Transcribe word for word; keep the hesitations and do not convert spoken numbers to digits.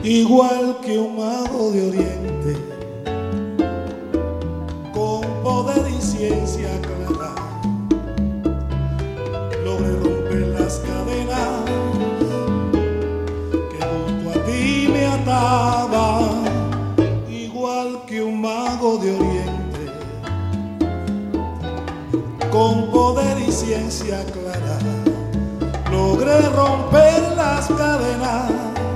igual que un mago de oriente, con poder y ciencia clara, logré romper las cadenas que junto a ti me ataban, igual que un mago de oriente, con poder y ciencia clara, logré romper las cadenas